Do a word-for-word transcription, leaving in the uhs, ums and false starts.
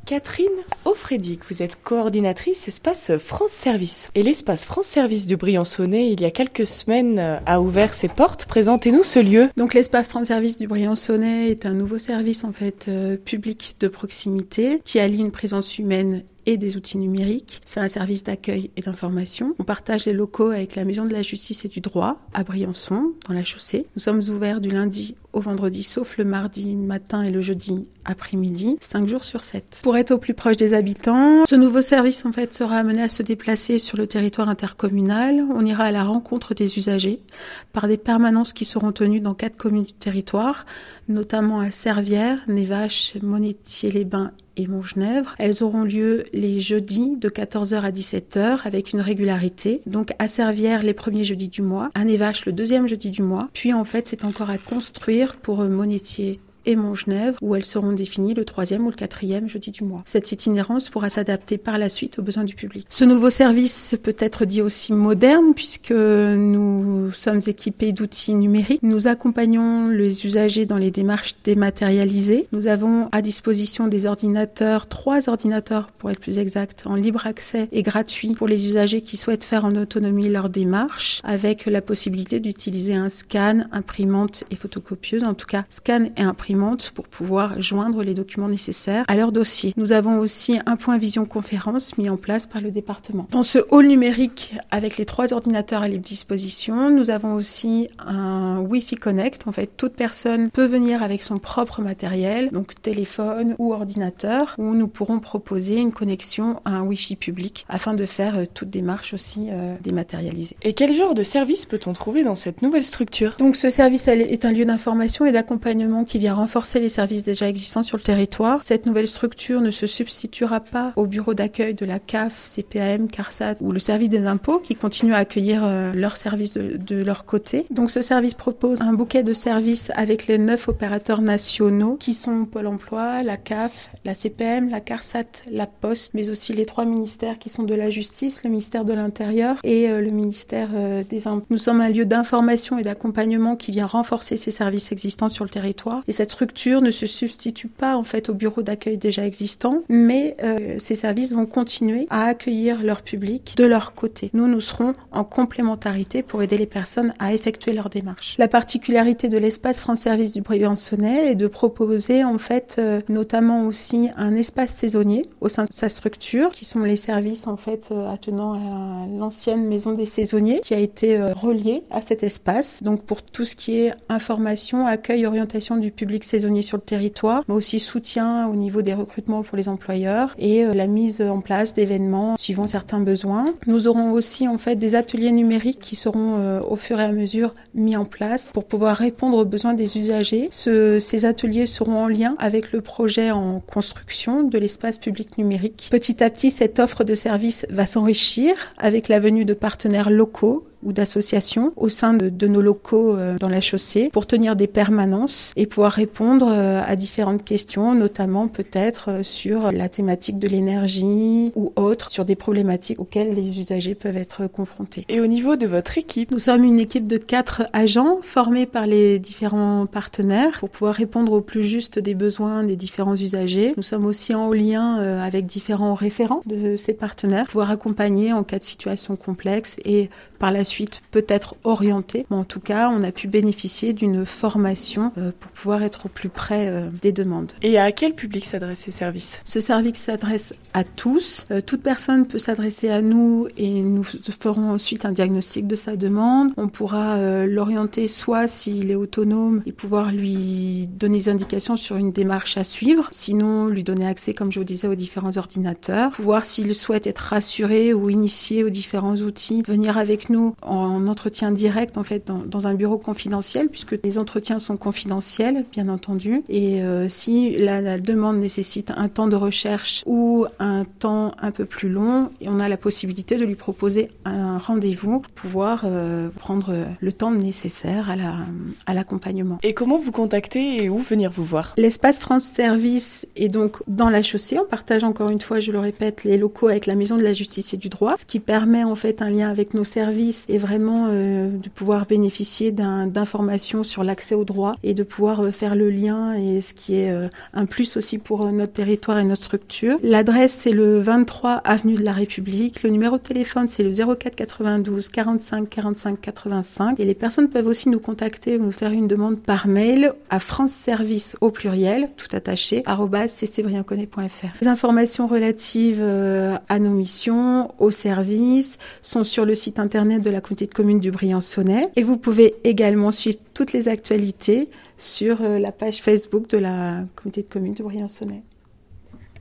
Catherine Offredic, vous êtes coordinatrice Espace France Service. Et l'espace France Service du Briançonnais, il y a quelques semaines, a ouvert ses portes. Présentez-nous ce lieu. Donc l'espace France Service du Briançonnais est un nouveau service en fait euh, public de proximité qui allie une présence humaine et des outils numériques. C'est un service d'accueil et d'information. On partage les locaux avec la Maison de la Justice et du Droit à Briançon, dans la Chaussée. Nous sommes ouverts du lundi au vendredi, sauf le mardi matin et le jeudi après-midi, cinq jours sur sept. Pour être au plus proche des habitants, ce nouveau service en fait sera amené à se déplacer sur le territoire intercommunal. On ira à la rencontre des usagers par des permanences qui seront tenues dans quatre communes du territoire, notamment à Servières, Névache, Monétier-les-Bains et Montgenèvre. Elles auront lieu les jeudis de quatorze heures à dix-sept heures avec une régularité. Donc à Servières les premiers jeudis du mois, à Névache le deuxième jeudi du mois. Puis en fait c'est encore à construire pour Monétier et Montgenèvre, où elles seront définies le troisième ou le quatrième jeudi du mois. Cette itinérance pourra s'adapter par la suite aux besoins du public. Ce nouveau service peut être dit aussi moderne, puisque nous sommes équipés d'outils numériques. Nous accompagnons les usagers dans les démarches dématérialisées. Nous avons à disposition des ordinateurs, trois ordinateurs pour être plus exact, en libre accès et gratuit pour les usagers qui souhaitent faire en autonomie leur démarche, avec la possibilité d'utiliser un scan, imprimante et photocopieuse, en tout cas scan et imprimante, pour pouvoir joindre les documents nécessaires à leur dossier. Nous avons aussi un point visioconférence mis en place par le département. Dans ce hall numérique, avec les trois ordinateurs à libre disposition, nous avons aussi un Wi-Fi Connect. En fait, toute personne peut venir avec son propre matériel, donc téléphone ou ordinateur, où nous pourrons proposer une connexion à un Wi-Fi public afin de faire euh, toute démarche aussi euh, dématérialisée. Et quel genre de service peut-on trouver dans cette nouvelle structure ? Donc ce service est un lieu d'information et d'accompagnement qui vient renforcer les services déjà existants sur le territoire. Cette nouvelle structure ne se substituera pas au bureau d'accueil de la C A F, C P A M, CARSAT ou le service des impôts qui continuent à accueillir euh, leurs services de, de leur côté. Donc ce service propose un bouquet de services avec les neuf opérateurs nationaux qui sont Pôle emploi, la C A F, la C P A M, la CARSAT, la Poste, mais aussi les trois ministères qui sont de la Justice, le ministère de l'Intérieur et euh, le ministère euh, des Impôts. Nous sommes un lieu d'information et d'accompagnement qui vient renforcer ces services existants sur le territoire. Et cette structure ne se substitue pas en fait au bureau d'accueil déjà existant, mais euh, ces services vont continuer à accueillir leur public de leur côté. Nous, nous serons en complémentarité pour aider les personnes à effectuer leur démarche. La particularité de l'espace France Service du Briançonnais est de proposer en fait euh, notamment aussi un espace saisonnier au sein de sa structure, qui sont les services en fait euh, attenant à l'ancienne maison des saisonniers, qui a été euh, reliée à cet espace. Donc pour tout ce qui est information, accueil, orientation du public saisonnier sur le territoire, mais aussi soutien au niveau des recrutements pour les employeurs et euh, la mise en place d'événements suivant certains besoins. Nous aurons aussi en fait des ateliers numériques qui seront euh, au fur et à mesure mis en place pour pouvoir répondre aux besoins des usagers. Ce, ces ateliers seront en lien avec le projet en construction de l'espace public numérique. Petit à petit, cette offre de services va s'enrichir avec la venue de partenaires locaux ou d'associations au sein de, de nos locaux euh, dans la Chaussée pour tenir des permanences et pouvoir répondre euh, à différentes questions, notamment peut-être euh, sur la thématique de l'énergie ou autres, sur des problématiques auxquelles les usagers peuvent être confrontés. Et au niveau de votre équipe ? Nous sommes une équipe de quatre agents formés par les différents partenaires pour pouvoir répondre au plus juste des besoins des différents usagers. Nous sommes aussi en lien euh, avec différents référents de ces partenaires pour pouvoir accompagner en cas de situation complexe et par la suite peut-être orienté. Mais en tout cas, on a pu bénéficier d'une formation euh, pour pouvoir être au plus près euh, des demandes. Et à quel public s'adressent ces services ? Ce service s'adresse à tous. Euh, toute personne peut s'adresser à nous et nous ferons ensuite un diagnostic de sa demande. On pourra euh, l'orienter soit s'il est autonome et pouvoir lui donner des indications sur une démarche à suivre. Sinon, lui donner accès, comme je vous disais, aux différents ordinateurs. Pouvoir, s'il souhaite être rassuré ou initié aux différents outils, venir avec nous en entretien direct en fait dans, dans un bureau confidentiel puisque les entretiens sont confidentiels bien entendu et euh, si la, la demande nécessite un temps de recherche ou un temps un peu plus long, on a la possibilité de lui proposer un rendez-vous pour pouvoir euh, prendre le temps nécessaire à, la, à l'accompagnement. Et comment vous contacter et où venir vous voir ? L'espace France Service est donc dans la Chaussée. On partage encore une fois, je le répète, les locaux avec la Maison de la Justice et du Droit, ce qui permet en fait un lien avec nos services et vraiment euh, de pouvoir bénéficier d'un, d'informations sur l'accès aux droits et de pouvoir euh, faire le lien, et ce qui est euh, un plus aussi pour euh, notre territoire et notre structure. L'adresse, c'est le vingt-trois avenue de la République. Le numéro de téléphone, c'est le zéro quatre quatre-vingt-douze quarante-cinq quarante-cinq quatre-vingt-cinq. Et les personnes peuvent aussi nous contacter ou nous faire une demande par mail à franceservice au pluriel, tout attaché, arobase c c briançonnet point f r. Les informations relatives euh, à nos missions, aux services, sont sur le site internet de la communauté de communes du Briançonnais. Et vous pouvez également suivre toutes les actualités sur euh, la page Facebook de la communauté de communes du Briançonnais.